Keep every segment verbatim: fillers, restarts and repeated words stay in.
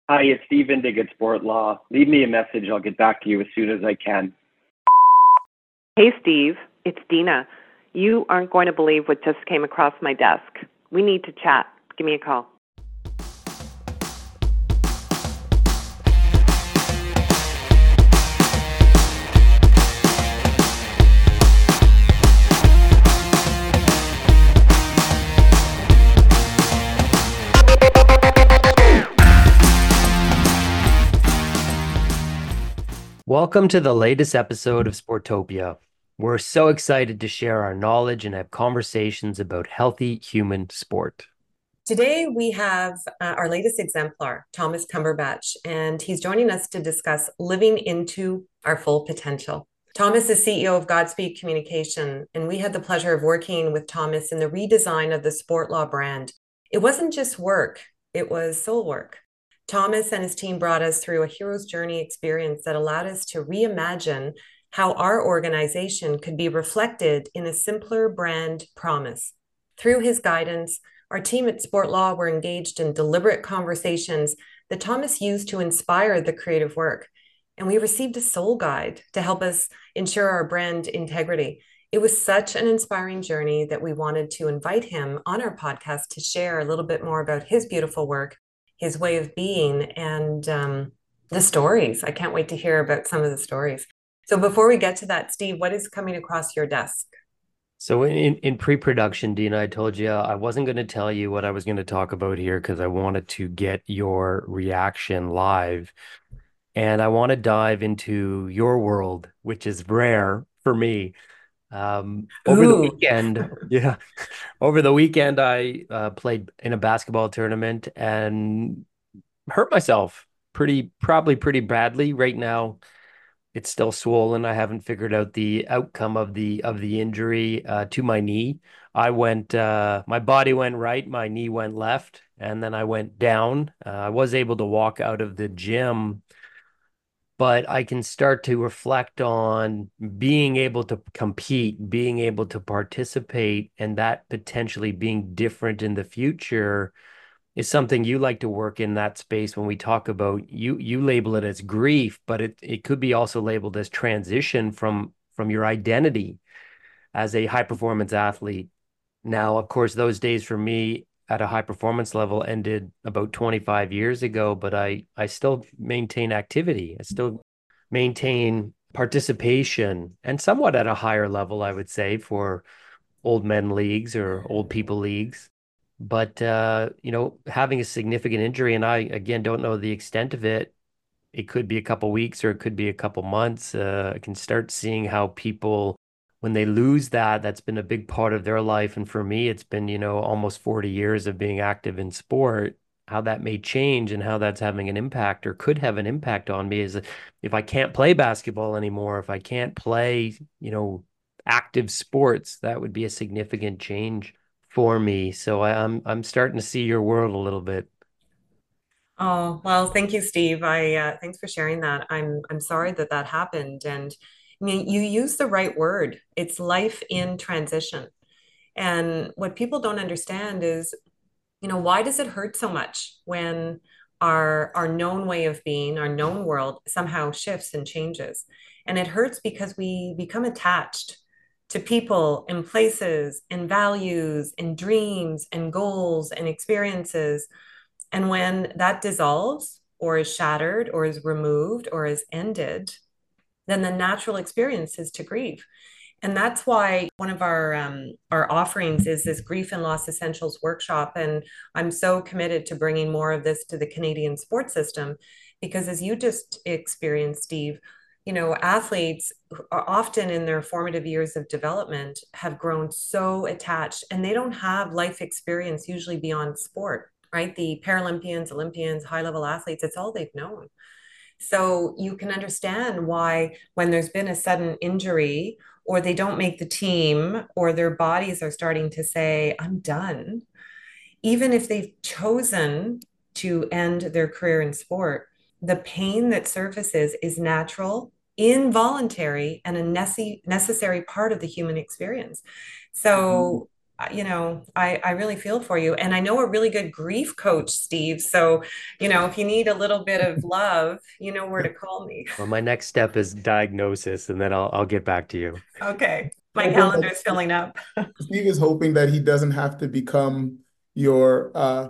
Hi, it's Steve Indig at Sport Law. Leave me a message. I'll get back to you as soon as I can. Hey, Steve. It's Dina. You aren't going to believe what just came across my desk. We need to chat. Give me a call. Welcome to the latest episode of Sportopia. We're so excited to share our knowledge and have conversations about healthy human sport. Today we have uh, our latest exemplar, Thomas Cumberbatch, and he's joining us to discuss living into our full potential. Thomas is C E O of Godspeed Communication, and we had the pleasure of working with Thomas in the redesign of the Sport Law brand. It wasn't just work, it was soul work. Thomas and his team brought us through a hero's journey experience that allowed us to reimagine how our organization could be reflected in a simpler brand promise. Through his guidance, our team at Sport Law were engaged in deliberate conversations that Thomas used to inspire the creative work. And we received a soul guide to help us ensure our brand integrity. It was such an inspiring journey that we wanted to invite him on our podcast to share a little bit more about his beautiful work, his way of being, and um, the stories. I can't wait to hear about some of the stories. So before we get to that, Steve, what is coming across your desk? So in, in pre-production, Dina, I told you I wasn't going to tell you what I was going to talk about here because I wanted to get your reaction live. And I want to dive into your world, which is rare for me. Um, over Ooh. the weekend, yeah, over the weekend, I uh, played in a basketball tournament and hurt myself pretty, probably pretty badly. Right now, it's still swollen. I haven't figured out the outcome of the of the injury uh, to my knee. I went, uh, my body went right, my knee went left, and then I went down. Uh, I was able to walk out of the gym, but I can start to reflect on being able to compete, being able to participate, and that potentially being different in the future is something you like to work in that space. When we talk about, you you label it as grief, but it, it could be also labeled as transition from from your identity as a high performance athlete. Now, of course, those days for me at a high performance level ended about twenty-five years ago, but I, I still maintain activity. I still maintain participation, and somewhat at a higher level, I would say, for old men leagues or old people leagues. But, uh, you know, having a significant injury, and I, again, don't know the extent of it. It could be a couple weeks or it could be a couple months. Uh, I can start seeing how people, when they lose that, that's been a big part of their life. And for me, it's been, you know, almost forty years of being active in sport, how that may change and how that's having an impact or could have an impact on me is if I can't play basketball anymore, if I can't play, you know, active sports, that would be a significant change for me. So I, I'm I'm starting to see your world a little bit. Oh, well, thank you, Steve. I uh, thanks for sharing that. I'm I'm sorry that that happened, and I mean, you use the right word. It's life in transition. And what people don't understand is, you know, why does it hurt so much when our our known way of being, our known world somehow shifts and changes? And it hurts because we become attached to people and places and values and dreams and goals and experiences. And when that dissolves or is shattered or is removed or is ended, then the natural experience is to grieve. And that's why one of our um, our offerings is this Grief and Loss Essentials workshop. And I'm so committed to bringing more of this to the Canadian sports system, because as you just experienced, Steve, you know, athletes are often in their formative years of development have grown so attached, and they don't have life experience usually beyond sport, right? The Paralympians, Olympians, high-level athletes, it's all they've known. So you can understand why when there's been a sudden injury or they don't make the team or their bodies are starting to say, I'm done, even if they've chosen to end their career in sport, the pain that surfaces is natural, involuntary, and a necessary part of the human experience. So you know, I, I really feel for you. And I know a really good grief coach, Steve. So, you know, if you need a little bit of love, you know where to call me. Well, my next step is diagnosis, and then I'll I'll get back to you. Okay. My Hoping calendar that is filling up. Steve is hoping that he doesn't have to become your uh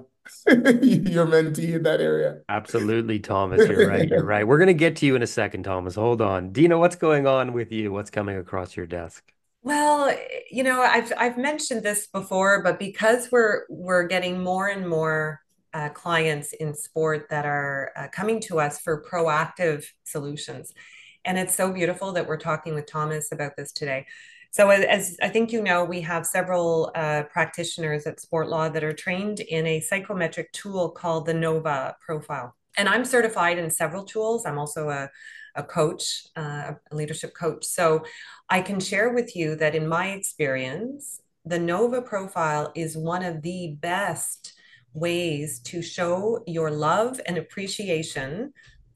your mentee in that area. Absolutely, Thomas. You're right. You're right. We're gonna get to you in a second, Thomas. Hold on. Dina, what's going on with you? What's coming across your desk? Well, you know, I've I've mentioned this before, but because we're we're getting more and more uh, clients in sport that are uh, coming to us for proactive solutions, and it's so beautiful that we're talking with Thomas about this today. So, as, as I think you know, we have several uh, practitioners at Sport Law that are trained in a psychometric tool called the NOVA profile. And I'm certified in several tools. I'm also a, a coach, uh, a leadership coach. So, I can share with you that in my experience, the NOVA profile is one of the best ways to show your love and appreciation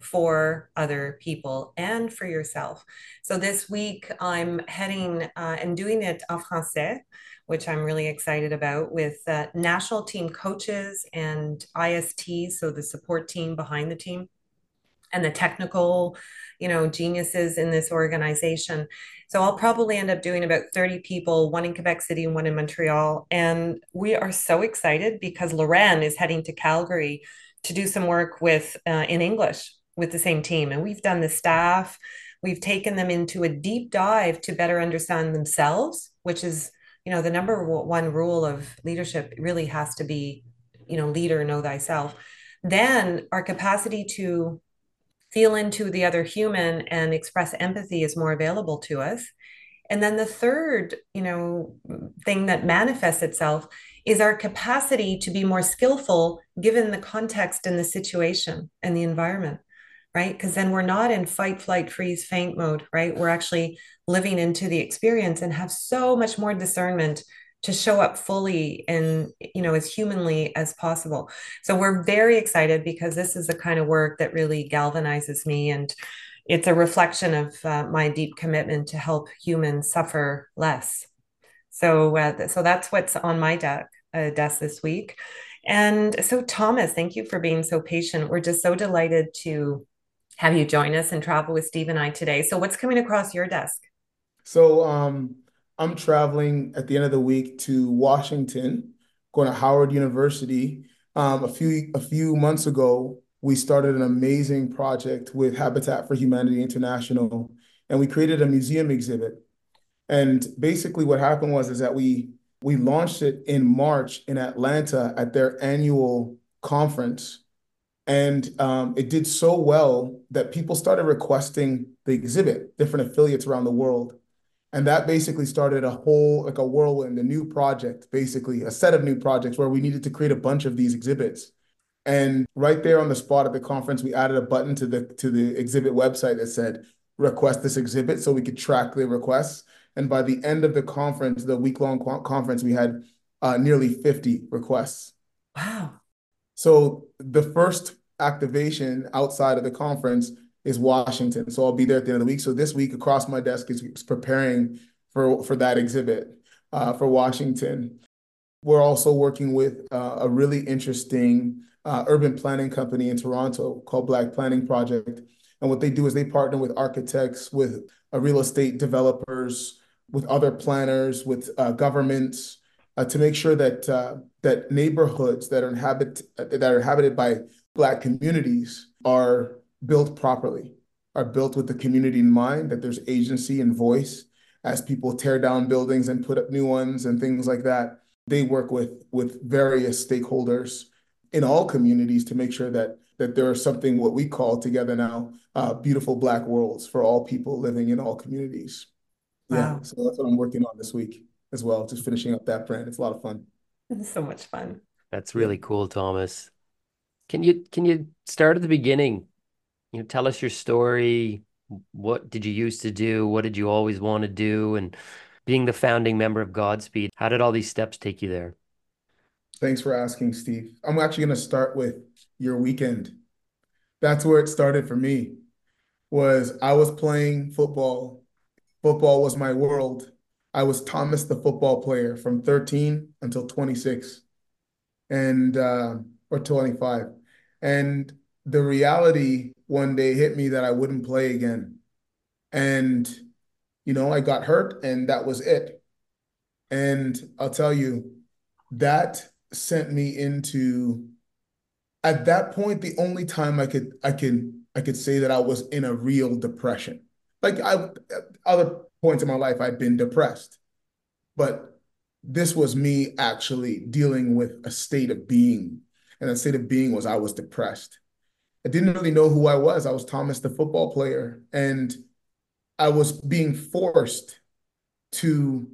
for other people and for yourself. So this week I'm heading uh, and doing it en français, which I'm really excited about, with uh, national team coaches and I S Ts, so the support team behind the team, and the technical, you know, geniuses in this organization. So I'll probably end up doing about thirty people, one in Quebec City and one in Montreal. And we are so excited because Lorraine is heading to Calgary to do some work with uh, in English with the same team. And we've done the staff. We've taken them into a deep dive to better understand themselves, which is, you know, the number one rule of leadership really has to be, you know, leader, know thyself. Then our capacity to feel into the other human and express empathy is more available to us. And then the third, you know, thing that manifests itself is our capacity to be more skillful given the context and the situation and the environment, right? Because then we're not in fight, flight, freeze, faint mode, right? We're actually living into the experience and have so much more discernment to show up fully and, you know, as humanly as possible. So we're very excited because this is the kind of work that really galvanizes me, and it's a reflection of uh, my deep commitment to help humans suffer less. So, uh, so that's what's on my deck, uh, desk this week. And so, Thomas, thank you for being so patient. We're just so delighted to have you join us and travel with Steve and I today. So, what's coming across your desk? So um, I'm traveling at the end of the week to Washington, going to Howard University. Um, a few a few months ago, we started an amazing project with Habitat for Humanity International, and we created a museum exhibit. And basically, what happened was is that we we launched it in March in Atlanta at their annual conference. And um, it did so well that people started requesting the exhibit, different affiliates around the world. And that basically started a whole, like a whirlwind, a new project, basically a set of new projects where we needed to create a bunch of these exhibits. And right there on the spot at the conference, we added a button to the to the exhibit website that said, request this exhibit, so we could track the requests. And by the end of the conference, the week-long conference, we had uh, nearly fifty requests. Wow. So the first activation outside of the conference is Washington. So I'll be there at the end of the week. So this week across my desk is, is preparing for, for that exhibit uh, for Washington. We're also working with uh, a really interesting uh, urban planning company in Toronto called Black Planning Project. And what they do is they partner with architects, with uh, real estate developers, with other planners, with uh, governments, uh, to make sure that uh, that neighborhoods that are inhabit that are inhabited by Black communities are built properly, are built with the community in mind, that there's agency and voice as people tear down buildings and put up new ones and things like that. They work with with various stakeholders in all communities to make sure that that there is something what we call together now uh, beautiful Black worlds for all people living in all communities. Wow. Yeah, so that's what I'm working on this week as well, just finishing up that brand. It's a lot of fun. It's so much fun. That's really cool, Thomas. Can you can you start at the beginning? You know, tell us your story. What did you used to do? What did you always want to do? And being the founding member of Godspeed, how did all these steps take you there? Thanks for asking, Steve. I'm actually going to start with your weekend. That's where it started for me, was I was playing football. Football was my world. I was Thomas the football player from thirteen until twenty-six and uh, or twenty-five. And the reality one day hit me that I wouldn't play again. And, you know, I got hurt and that was it. And I'll tell you, that sent me into, at that point, the only time I could I could I could say that I was in a real depression. Like I other points in my life I'd been depressed, but this was me actually dealing with a state of being. And that state of being was I was depressed. I didn't really know who I was. I was Thomas the football player, and I was being forced to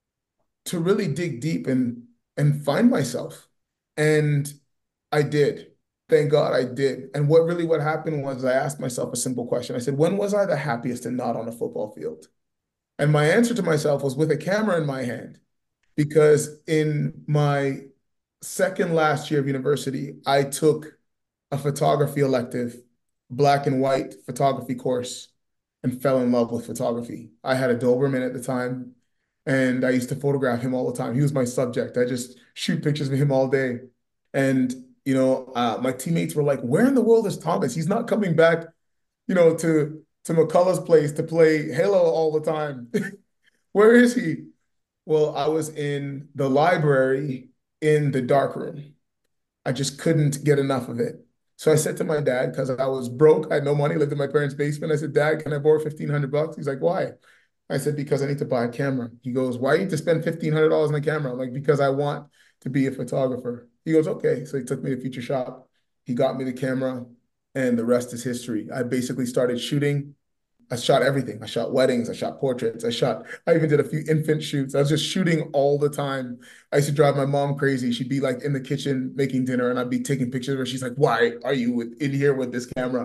to really dig deep and and find myself. And I did. Thank God I did. And what really what happened was I asked myself a simple question. I said, when was I the happiest and not on a football field? And my answer to myself was with a camera in my hand. Because in my second last year of university, I took a photography elective, black and white photography course, and fell in love with photography. I had a Doberman at the time, and I used to photograph him all the time. He was my subject. I just shoot pictures of him all day. And, you know, uh, my teammates were like, where in the world is Thomas? He's not coming back, you know, to, to McCullough's place to play Halo all the time. Where is he? Well, I was in the library in the dark room. I just couldn't get enough of it. So I said to my dad, because I was broke, I had no money, lived in my parents' basement. I said, Dad, can I borrow fifteen hundred bucks? He's like, why? I said, because I need to buy a camera. He goes, why do you need to spend fifteen hundred dollars on a camera? I'm like, because I want to be a photographer. He goes, okay. So he took me to Future Shop. He got me the camera, and the rest is history. I basically started shooting. I shot everything. I shot weddings. I shot portraits. I shot, I even did a few infant shoots. I was just shooting all the time. I used to drive my mom crazy. She'd be like in the kitchen making dinner, and I'd be taking pictures of her. She's like, why are you in here with this camera?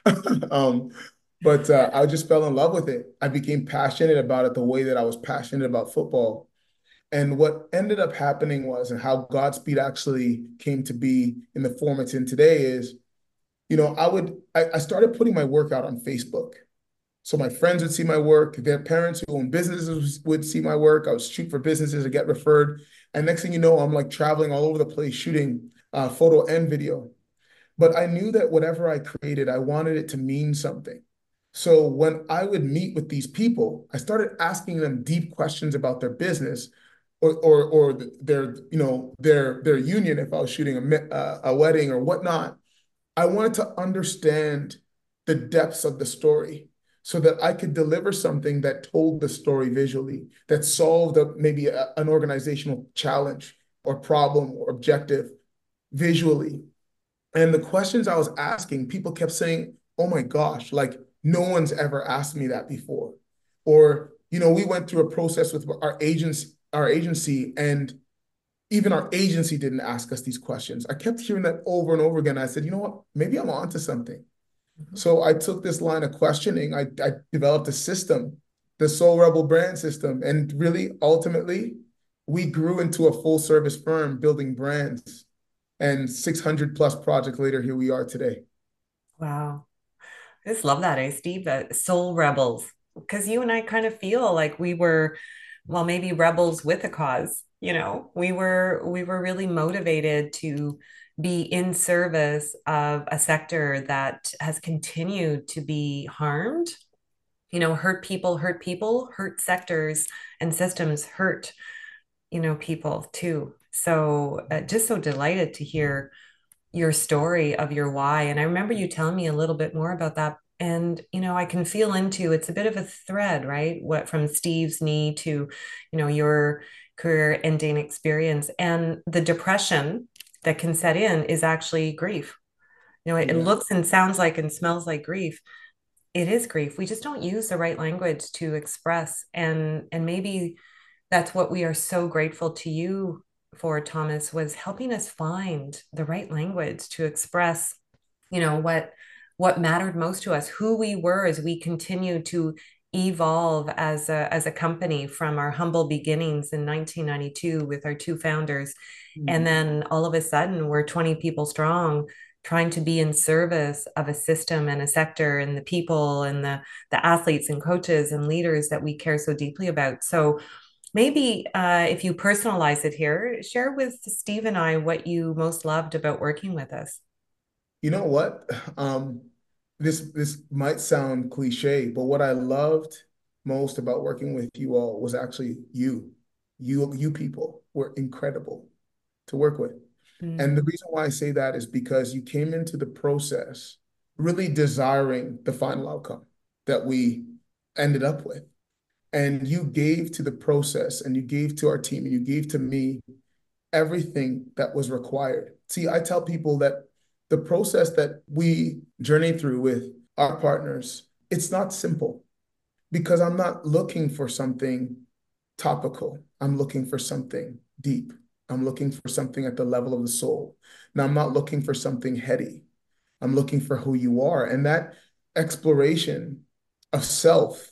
um, but uh, I just fell in love with it. I became passionate about it the way that I was passionate about football. And what ended up happening was, and how Godspeed actually came to be in the form it's in today is, you know, I would, I, I started putting my work out on Facebook. So my friends would see my work. Their parents who own businesses would see my work. I would shoot for businesses to get referred. And next thing you know, I'm like traveling all over the place, shooting uh, photo and video. But I knew that whatever I created, I wanted it to mean something. So when I would meet with these people, I started asking them deep questions about their business or or, or their, you know, their, their union if I was shooting a, uh, a wedding or whatnot. I wanted to understand the depths of the story, so that I could deliver something that told the story visually, that solved a, maybe a, an organizational challenge or problem or objective visually. And the questions I was asking, people kept saying, oh my gosh, like no one's ever asked me that before. Or, you know, we went through a process with our agents, our agency, and even our agency didn't ask us these questions. I kept hearing that over and over again. I said, you know what, maybe I'm onto something. So I took this line of questioning. I, I developed a system, the Soul Rebel brand system. And really, ultimately, we grew into a full service firm building brands. And six hundred plus projects later, here we are today. Wow. I just love that, eh, Steve? Uh, Soul Rebels. Because you and I kind of feel like we were, well, maybe rebels with a cause. You know, we were we were really motivated to be in service of a sector that has continued to be harmed, you know, hurt people, hurt people, hurt sectors and systems hurt, you know, people too. So uh, just so delighted to hear your story of your why. And I remember you telling me a little bit more about that. And, you know, I can feel into it's a bit of a thread, right? What from Steve's knee to, you know, your career ending experience and the depression that can set in is actually grief. You know, it, yeah. It looks and sounds like and smells like grief. It is grief. We just don't use the right language to express. And and maybe that's what we are so grateful to you for, Thomas, was helping us find the right language to express, you know, what what mattered most to us, who we were as we continue to evolve as a, as a company from our humble beginnings in nineteen ninety-two with our two founders. Mm-hmm. And then all of a sudden we're twenty people strong, trying to be in service of a system and a sector and the people and the, the athletes and coaches and leaders that we care so deeply about. So Maybe uh, if you personalize it here, share with Steve and I what you most loved about working with us. You know what? Um, this this might sound cliche, but what I loved most about working with you all was actually you. You you people were incredible to work with. And the Mm. reason why I say that is because you came into the process really desiring the final outcome that we ended up with. And you gave to the process and you gave to our team and you gave to me everything that was required. See, I tell people that the process that we journey through with our partners, it's not simple because I'm not looking for something topical. I'm looking for something deep. I'm looking for something at the level of the soul. Now, I'm not looking for something heady. I'm looking for who you are. And that exploration of self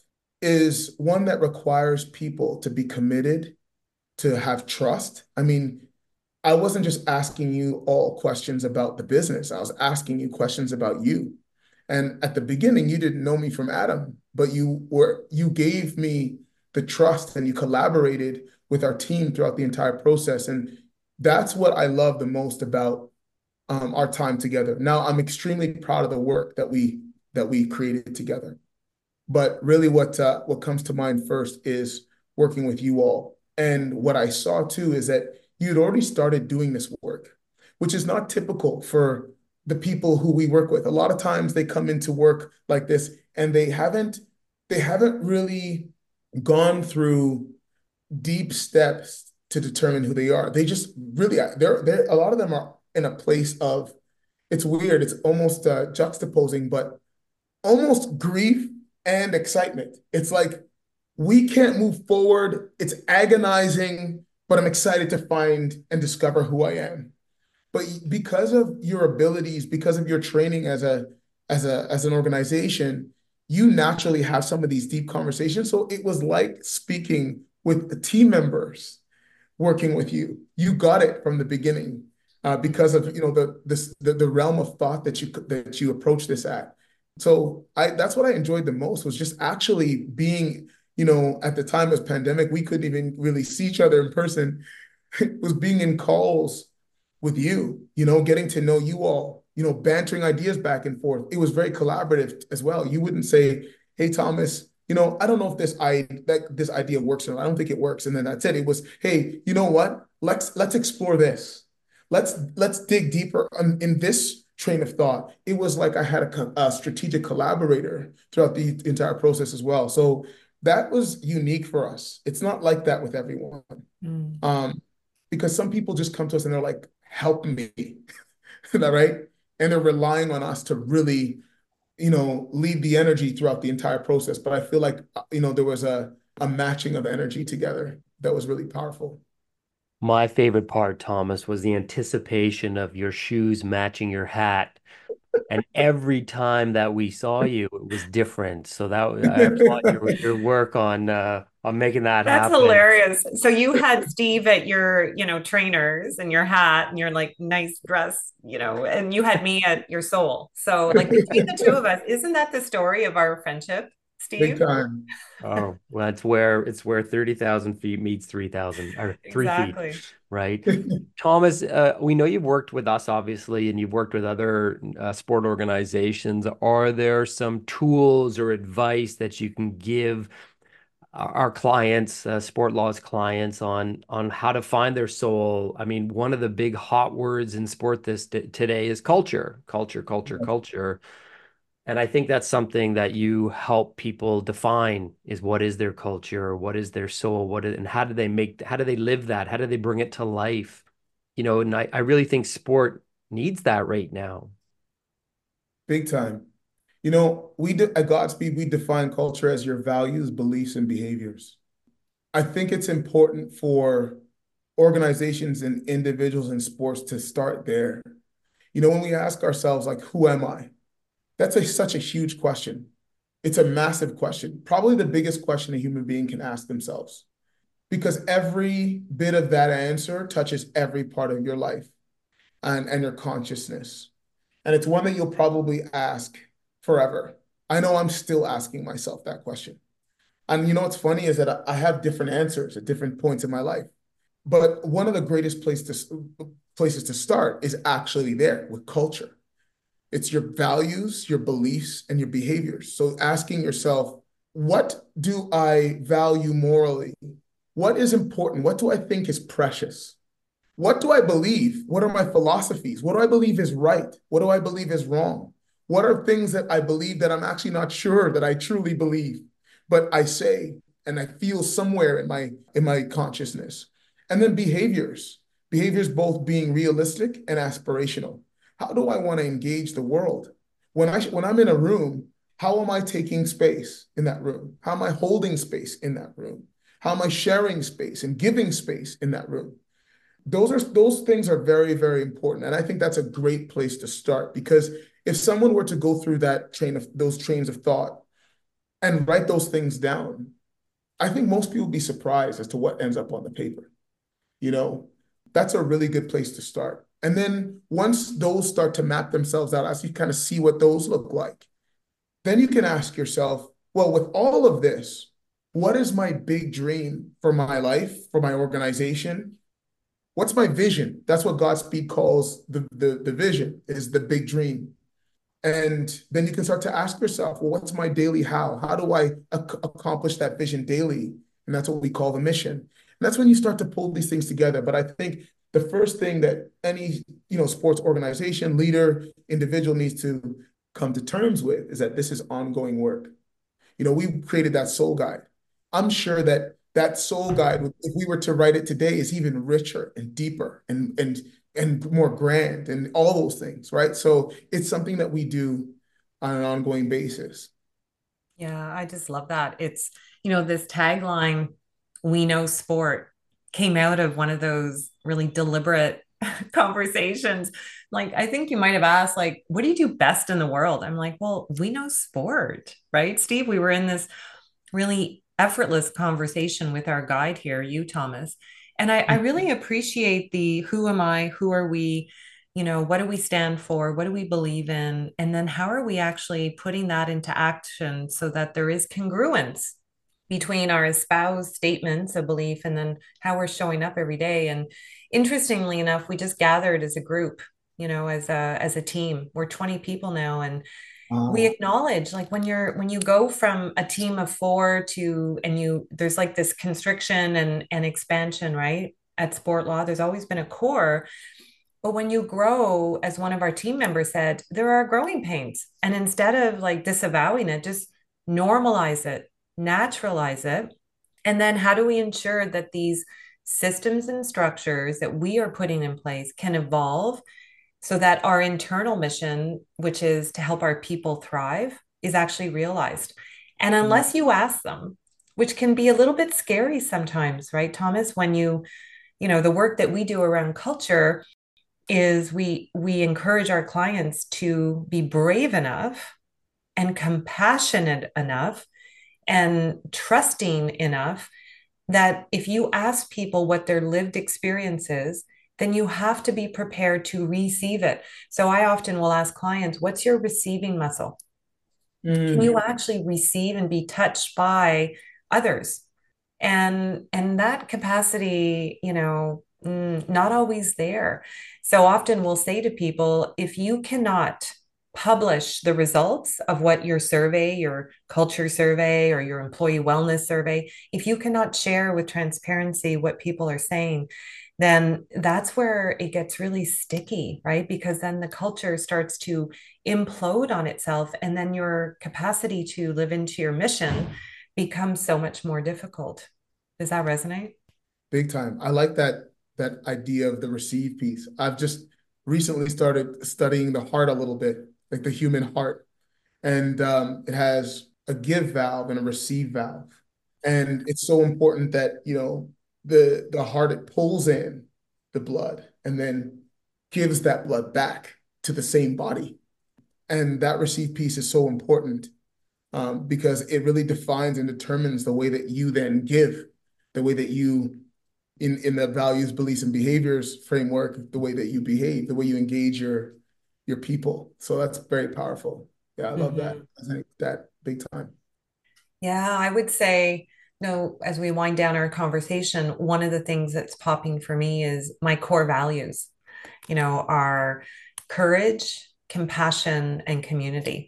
is one that requires people to be committed, to have trust. I mean, I wasn't just asking you all questions about the business. I was asking you questions about you. And at the beginning, you didn't know me from Adam, but you were you gave me the trust and you collaborated with our team throughout the entire process. And that's what I love the most about um, our time together. Now, I'm extremely proud of the work that we that we created together. But really, what uh, what comes to mind first is working with you all. And what I saw too is that you'd already started doing this work, which is not typical for the people who we work with. A lot of times they come into work like this and they haven't they haven't really gone through deep steps to determine who they are. They just really they're they're a lot of them are in a place of it's weird. It's almost uh, juxtaposing, but almost grief and excitement. It's like we can't move forward. It's agonizing, but I'm excited to find and discover who I am. But because of your abilities, because of your training as a as a as an organization, you naturally have some of these deep conversations. So it was like speaking with the team members working with you. You got it from the beginning uh, because of you know the this the, the realm of thought that you that you approach this at. So I that's what I enjoyed the most was just actually being, you know, at the time of pandemic, we couldn't even really see each other in person. It was being in calls with you, you know, getting to know you all, you know, bantering ideas back and forth. It was very collaborative as well. You wouldn't say, "Hey, Thomas, you know, I don't know if this I that this idea works or not. I don't think it works." And then that's it. It was, "Hey, you know what? Let's let's explore this. Let's let's dig deeper in, in this train of thought." It was like I had a, a strategic collaborator throughout the entire process as well. So that was unique for us. It's not like that with everyone. Mm. Um, because some people just come to us and they're like, "Help me," right? And they're relying on us to really, you know, lead the energy throughout the entire process. But I feel like, you know, there was a a matching of energy together that was really powerful. My favorite part, Thomas, was the anticipation of your shoes matching your hat. And every time that we saw you, it was different. So that I applaud your your work on uh on making that That's happen. hilarious. So you had Steve at your, you know, trainers and your hat and your like nice dress, you know, and you had me at your soul. So like between the two of us, isn't that the story of our friendship, Big Steve? time. Oh, well, that's where it's where thirty thousand feet meets three thousand or three feet, Exactly. right? Thomas, uh, we know you've worked with us, obviously, and you've worked with other uh, sport organizations. Are there some tools or advice that you can give our our clients, uh, Sport Law's clients, on on how to find their soul? I mean, one of the big hot words in sport this t today is culture, culture, culture, culture. And I think that's something that you help people define is what is their culture, what is their soul, what is, and how do they make, how do they live that? How do they bring it to life? You know, and I, I really think sport needs that right now. Big time. You know, we do, at Godspeed, we define culture as your values, beliefs, and behaviors. I think it's important for organizations and individuals in sports to start there. You know, when we ask ourselves, like, who am I? That's a, such a huge question. It's a massive question, probably the biggest question a human being can ask themselves, because every bit of that answer touches every part of your life and, and your consciousness. And it's one that you'll probably ask forever. I know I'm still asking myself that question. And you know what's funny is that I I have different answers at different points in my life. But one of the greatest place to, places to start is actually there with culture. It's your values, your beliefs, and your behaviors. So asking yourself, what do I value morally? What is important? What do I think is precious? What do I believe? What are my philosophies? What do I believe is right? What do I believe is wrong? What are things that I believe that I'm actually not sure that I truly believe, but I say and I feel somewhere in my in my consciousness? And then behaviors. Behaviors both being realistic and aspirational. How do I want to engage the world? When I when I'm in a room, how am I taking space in that room? How am I holding space in that room? How am I sharing space and giving space in that room? Those are those things are very, very important. And I think that's a great place to start, because if someone were to go through that train of those trains of thought and write those things down, I think most people would be surprised as to what ends up on the paper. You know, that's a really good place to start. And then once those start to map themselves out, as you kind of see what those look like, then you can ask yourself, well, with all of this, what is my big dream for my life, for my organization? What's my vision? That's what Godspeed calls the, the, the vision, is the big dream. And then you can start to ask yourself, well, what's my daily how? How do I ac- accomplish that vision daily? And that's what we call the mission. And that's when you start to pull these things together. But I think the first thing that any, you know, sports organization, leader, individual needs to come to terms with is that this is ongoing work. You know, we created that soul guide. I'm sure that that soul guide, if we were to write it today, is even richer and deeper and and and more grand and all those things, right? So it's something that we do on an ongoing basis. Yeah, I just love that. It's, you know, this tagline, "We know sport," came out of one of those really deliberate conversations. Like, I think you might have asked, like, what do you do best in the world? I'm like, well, we know sport, right, Steve? We were in this really effortless conversation with our guide here, you, Thomas. And I, I really appreciate the who am I, who are we, you know, what do we stand for, what do we believe in, and then how are we actually putting that into action so that there is congruence between our espoused statements of belief and then how we're showing up every day. And interestingly enough, we just gathered as a group, you know, as a as a team. We're twenty people now, and we Wow. acknowledge, like, when you're when you go from a team of four to, and you there's like this constriction and and expansion, right? At Sport Law, there's always been a core, but when you grow, as one of our team members said, there are growing pains. And instead of like disavowing it, just normalize it, naturalize it. And then how do we ensure that these systems and structures that we are putting in place can evolve so that our internal mission, which is to help our people thrive, is actually realized? And unless you ask them, which can be a little bit scary sometimes, right, Thomas, when you, you know, the work that we do around culture is we we encourage our clients to be brave enough and compassionate enough and trusting enough that if you ask people what their lived experience is, then you have to be prepared to receive it. So I often will ask clients, what's your receiving muscle? Can Mm. you actually receive and be touched by others? And and that capacity, you know, mm, not always there. So often we'll say to people, if you cannot publish the results of what your survey, your culture survey, or your employee wellness survey, if you cannot share with transparency what people are saying, then that's where it gets really sticky, right? Because then the culture starts to implode on itself, and then your capacity to live into your mission becomes so much more difficult. Does that resonate? Big time. I like that that idea of the receive piece. I've just recently started studying the heart a little bit, like the human heart. And um, it has a give valve and a receive valve. And it's so important that, you know, the the heart, it pulls in the blood and then gives that blood back to the same body. And that receive piece is so important, um, because it really defines and determines the way that you then give, the way that you, in in the values, beliefs, and behaviors framework, the way that you behave, the way you engage your your people. So that's very powerful. Yeah, I love that. Mhm. I think that big time. Yeah, I would say, no, as we wind down our conversation, one of the things that's popping for me is my core values, you know, are courage, compassion, and community.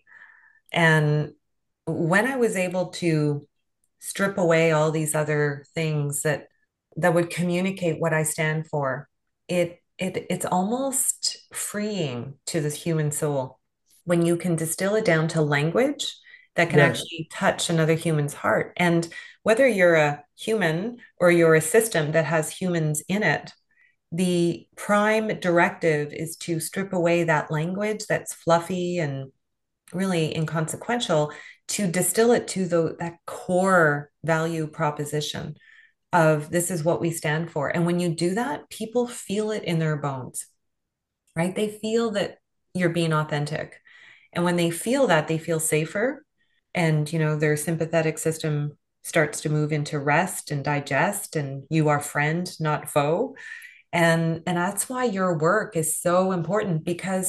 And when I was able to strip away all these other things that that would communicate what I stand for, it it it's almost freeing to the human soul when you can distill it down to language that can Yes. actually touch another human's heart. And whether you're a human or you're a system that has humans in it, the prime directive is to strip away that language that's fluffy and really inconsequential, to distill it to the that core value proposition of this is what we stand for. And when you do that, people feel it in their bones, right? They feel that you're being authentic. And when they feel that, they feel safer. And, you know, their sympathetic system starts to move into rest and digest, and you are friend, not foe. And, and that's why your work is so important, because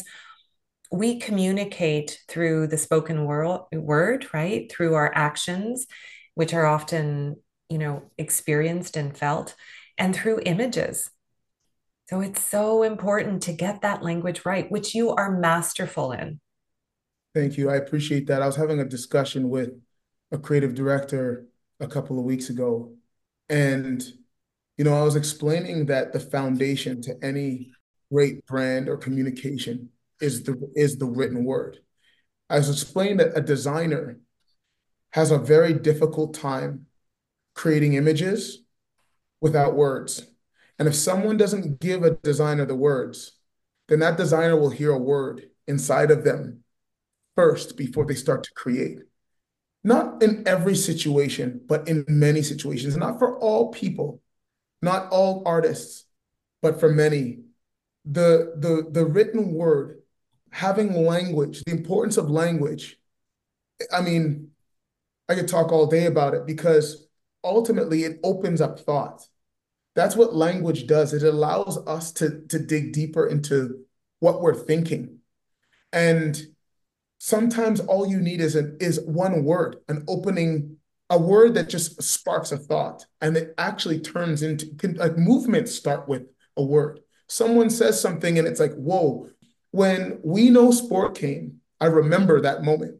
we communicate through the spoken wor- word, right? Through our actions, which are often, you know, experienced and felt, and through images. So it's so important to get that language right, which you are masterful in. Thank you. I appreciate that. I was having a discussion with a creative director a couple of weeks ago, and you know, I was explaining that the foundation to any great brand or communication is the is the written word. I was explaining that a designer has a very difficult time creating images without words. And if someone doesn't give a designer the words, then that designer will hear a word inside of them first before they start to create. Not in every situation, but in many situations, not for all people, not all artists, but for many. The, the, the written word, having language, the importance of language. I mean, I could talk all day about it because ultimately it opens up thought. That's what language does. It allows us to, to dig deeper into what we're thinking. And sometimes all you need is an is one word, an opening, a word that just sparks a thought, and it actually turns into can, like movements start with a word. Someone says something and it's like, whoa. When We Know Sport came, I remember that moment.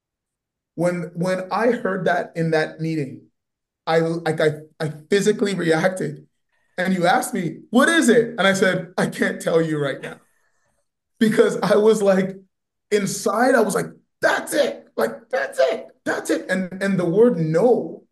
When when I heard that in that meeting, I like I I physically reacted. And you asked me, what is it? And I said, I can't tell you right now. Because I was like, inside, I was like, that's it. Like, that's it. That's it. And and the word no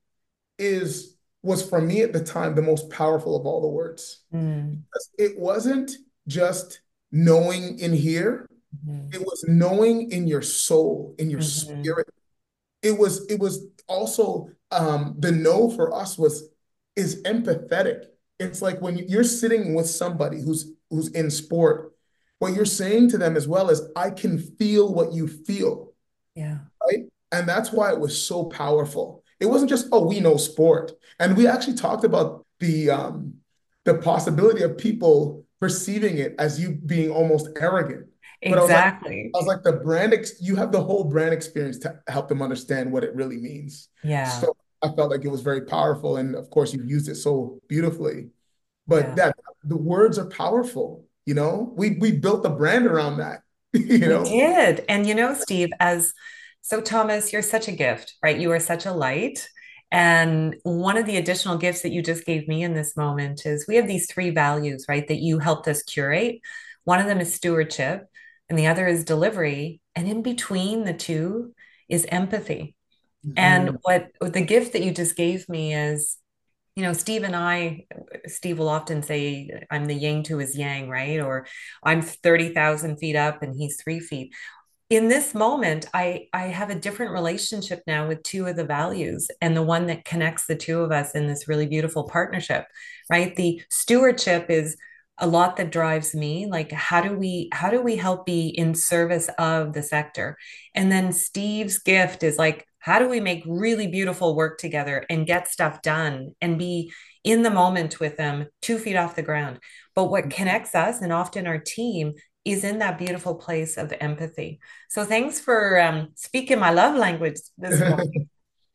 is was for me at the time the most powerful of all the words. Mm. It wasn't just knowing in here, Mm-hmm. it was knowing in your soul, in your Mm-hmm. spirit. It was, it was also um, the no for us was is empathetic. It's like when you're sitting with somebody who's who's in sport, what you're saying to them as well is, I can feel what you feel, Yeah. right? And that's why it was so powerful. It wasn't just, oh, we know sport. And we actually talked about the um the possibility of people perceiving it as you being almost arrogant. But I was like, Exactly. I was like, the brand, ex you have the whole brand experience to help them understand what it really means. Yeah. So I felt like it was very powerful. And of course, you used it so beautifully. But Yeah. that the words are powerful, you know? We we built the brand around that, you We know? did. And you know, Steve, as so Thomas, you're such a gift, right? You are such a light. And one of the additional gifts that you just gave me in this moment is we have these three values, right, that you helped us curate. One of them is stewardship, and the other is delivery. And in between the two is empathy. And Mhm. what the gift that you just gave me is, you know, Steve and I, Steve will often say, I'm the yin to his yang, right? Or I'm thirty thousand feet up and he's three feet. In this moment, I, I have a different relationship now with two of the values, and the one that connects the two of us in this really beautiful partnership, right? The stewardship is a lot that drives me. Like, how do we how do we help be in service of the sector? And then Steve's gift is like, how do we make really beautiful work together and get stuff done and be in the moment with them two feet off the ground? But what connects us and often our team is in that beautiful place of empathy. So thanks for um, speaking my love language this morning.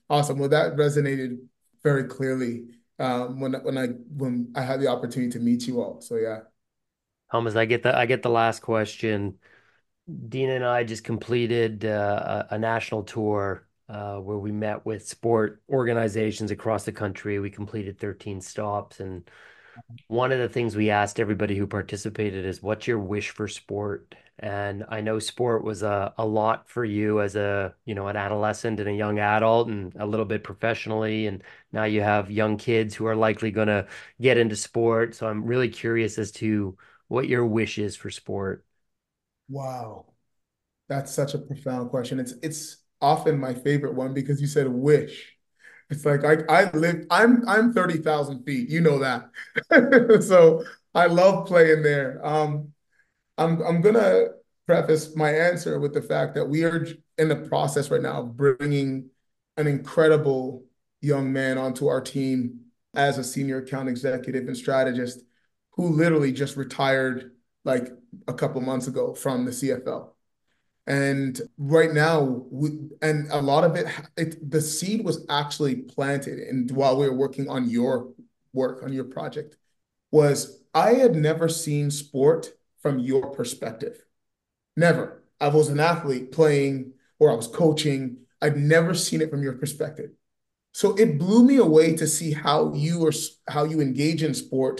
Awesome. Well, that resonated very clearly um, when when I when I had the opportunity to meet you all. So yeah. Thomas, I get the I get the last question. Dina and I just completed uh, a, a national tour uh, where we met with sport organizations across the country. We completed thirteen stops, and one of the things we asked everybody who participated is, what's your wish for sport? And I know sport was a, a lot for you as a, you know, an adolescent and a young adult and a little bit professionally. And now you have young kids who are likely going to get into sport. So I'm really curious as to what your wish is for sport. Wow. That's such a profound question. It's it's often my favorite one because you said wish. It's like I I live I'm I'm thirty thousand feet. You know that. So I love playing there. Um I'm I'm gonna preface my answer with the fact that we are in the process right now of bringing an incredible young man onto our team as a senior account executive and strategist who literally just retired like a couple months ago from the C F L. And right now, we, and a lot of it, it, the seed was actually planted. And while we were working on your work, on your project, was I had never seen sport from your perspective. Never. I was an athlete playing or I was coaching. I'd never seen it from your perspective. So it blew me away to see how you are how you engage in sport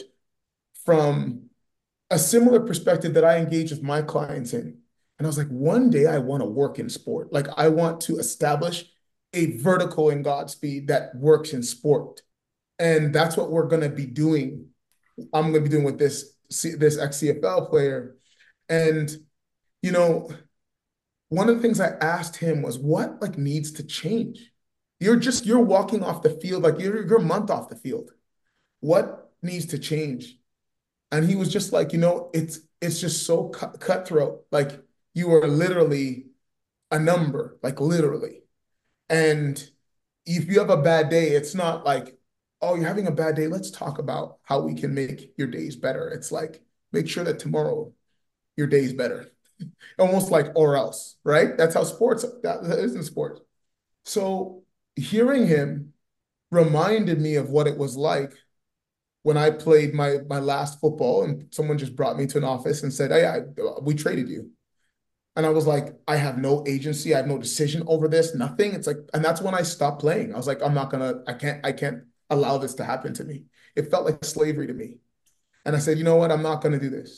from a similar perspective that I engage with my clients in. And I was like, one day I want to work in sport. Like I want to establish a vertical in Godspeed that works in sport. And that's what we're going to be doing. I'm going to be doing with this, this ex-C F L player. And, you know, one of the things I asked him was what like needs to change? You're just, you're walking off the field, like you're, you're a month off the field. What needs to change? And he was just like, you know, it's, it's just so cut, cutthroat. Like you are literally a number, like literally. And if you have a bad day, it's not like, oh, you're having a bad day. Let's talk about how we can make your days better. It's like, make sure that tomorrow your day's better. Almost like, or else, right? That's how sports, that, that is in sports. So hearing him reminded me of what it was like when I played my my last football and someone just brought me to an office and said, hey, I, we traded you. And I was like, I have no agency. I have no decision over this, nothing. It's like, and that's when I stopped playing. I was like, I'm not gonna, I can't, I can't allow this to happen to me. It felt like slavery to me. And I said, you know what? I'm not gonna do this.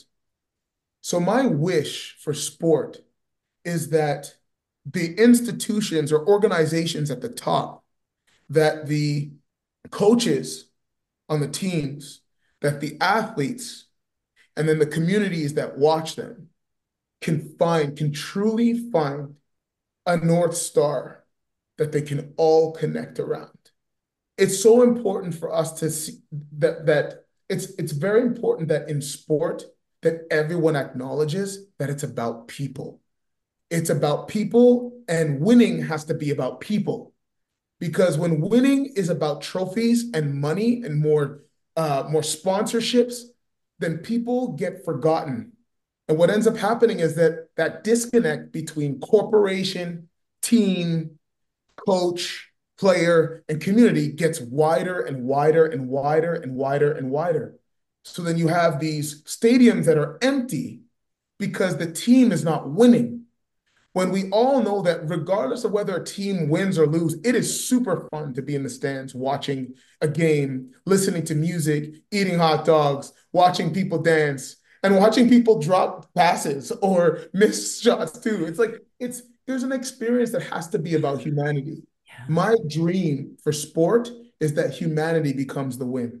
So my wish for sport is that the institutions or organizations at the top, that the coaches on the teams, that the athletes, and then the communities that watch them can find, can truly find a North Star that they can all connect around. It's so important for us to see that, that it's, it's very important that in sport, that everyone acknowledges that it's about people. It's about people, and winning has to be about people. Because when winning is about trophies and money and more, uh, more sponsorships, then people get forgotten. And what ends up happening is that that disconnect between corporation, team, coach, player, and community gets wider and wider and wider and wider and wider. So then you have these stadiums that are empty because the team is not winning. When we all know that regardless of whether a team wins or loses, it is super fun to be in the stands watching a game, listening to music, eating hot dogs, watching people dance, and watching people drop passes or miss shots too. It's like, it's there's an experience that has to be about humanity. Yeah. My dream for sport is that humanity becomes the win.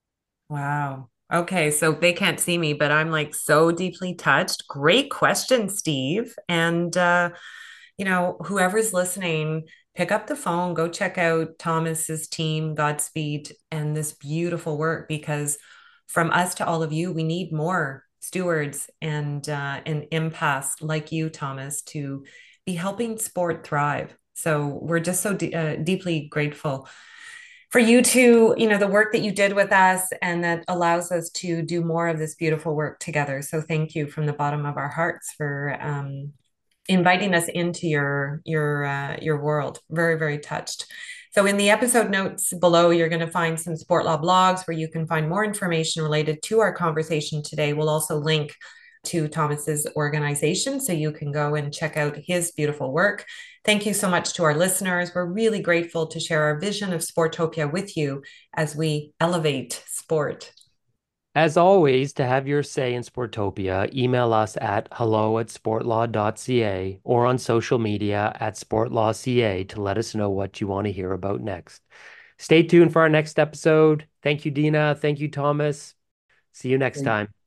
Wow. Okay, so they can't see me, but I'm like so deeply touched. Great question, Steve. And uh, you know, whoever's listening, pick up the phone, go check out Thomas's team, Godspeed, and this beautiful work, because from us to all of you, we need more stewards and uh, and empaths like you, Thomas, to be helping sport thrive. So we're just so de- uh, deeply grateful for you to, you know, the work that you did with us, and that allows us to do more of this beautiful work together. So thank you from the bottom of our hearts for um, inviting us into your your uh, your world. Very, very touched. So in the episode notes below, you're going to find some Sport Law blogs where you can find more information related to our conversation today. We'll also link to Thomas's organization so you can go and check out his beautiful work. Thank you so much to our listeners. We're really grateful to share our vision of Sportopia with you as we elevate sport. As always, to have your say in Sportopia, email us at hello at sportlaw dot c a or on social media at sportlawca to let us know what you want to hear about next. Stay tuned for our next episode. Thank you, Dina. Thank you, Thomas. See you next time.